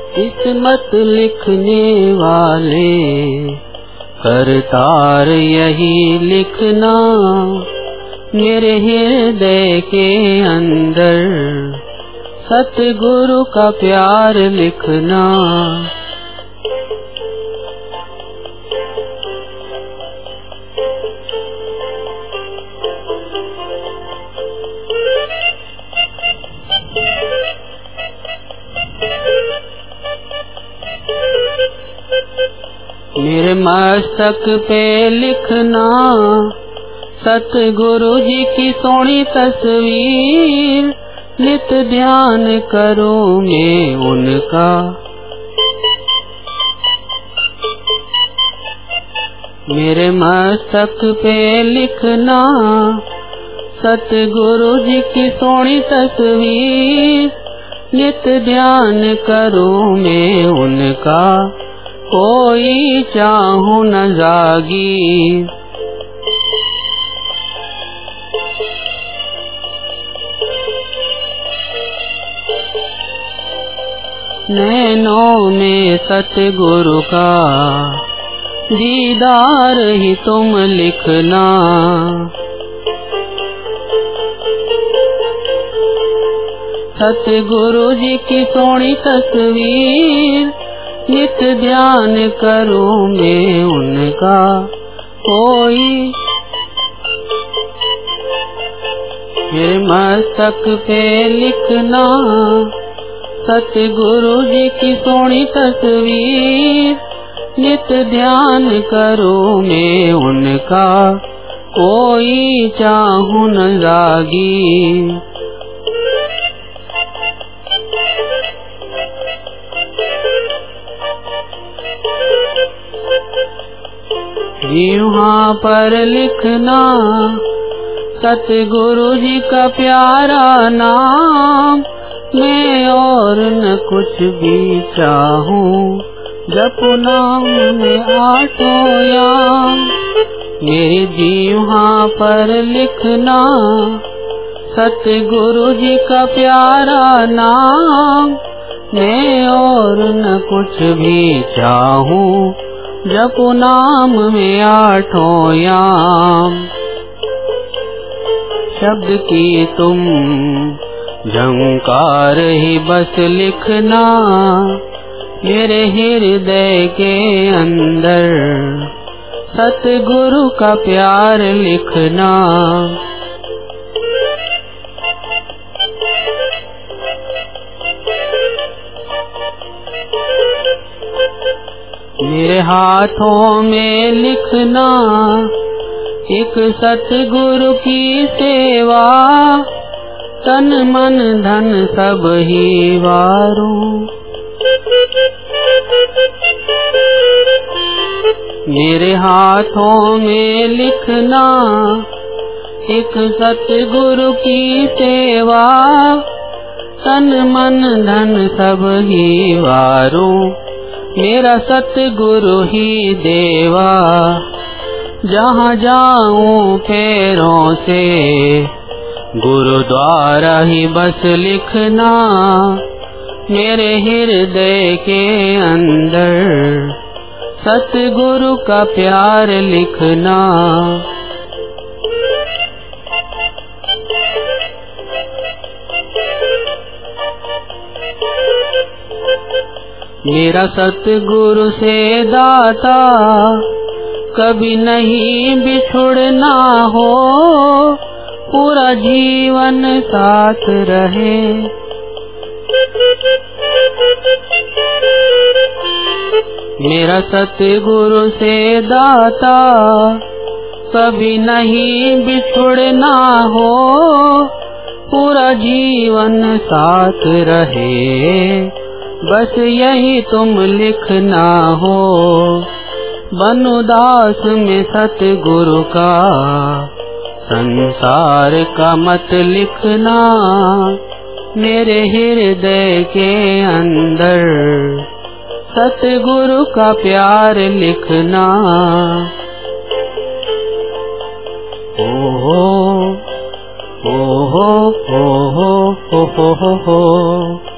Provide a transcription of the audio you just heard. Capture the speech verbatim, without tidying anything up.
किस्मत लिखने वाले करतार यही लिखना, मेरे हृदय के अंदर सतगुरु का प्यार लिखना। मेरे मस्तक पे लिखना सतगुरु जी की सोनी तस्वीर, नित ध्यान करूं मैं उनका। मेरे मस्तक पे लिखना सतगुरु जी की सोनी तस्वीर, नित ध्यान करूं मैं उनका। कोई चाहूं न जागी, नैनों में सतगुरु का दीदार ही तुम लिखना। सतगुरु जी की सोनी तस्वीर, नित ध्यान करूं मैं उनका। कोई मेरे मस्तक पे लिखना सतगुरु जी की सोनी तस्वीर, नित ध्यान करूं मैं उनका। कोई चाहूं न जागी, यहाँ पर लिखना सतगुरु जी का प्यारा नाम, मैं और न कुछ भी चाहूं, जपू नाम में आठों याम। मेरे जी यहाँ पर लिखना सतगुरु जी का प्यारा नाम, मैं और न कुछ भी चाहूं, जपू नाम में आठों याम। शब्द की तुम झंकार ही बस लिखना, मेरे हृदय के अंदर सतगुरु का प्यार लिखना। मेरे हाथों में लिखना एक सतगुरु की सेवा, तन मन धन सब ही वारूं। मेरे हाथों में लिखना एक सतगुरु की सेवा, तन मन धन सब ही वारूं। मेरा सतगुरु ही देवा, जहाँ जाऊं पैरों से गुरुद्वारा ही बस लिखना, मेरे हृदय के अंदर सतगुरु का प्यार लिखना। मेरा सतगुरु से दाता कभी नहीं बिछुड़ना हो, पूरा जीवन साथ रहे। मेरा सतगुरु से दाता कभी नहीं बिछुड़ना हो, पूरा जीवन साथ रहे। बस यही तुम लिखना हो, बनु दास में सतगुरु का संसार का मत लिखना, मेरे हृदय के अंदर सतगुरु का प्यार लिखना। ओ हो ओ हो ओ हो ओ हो हो।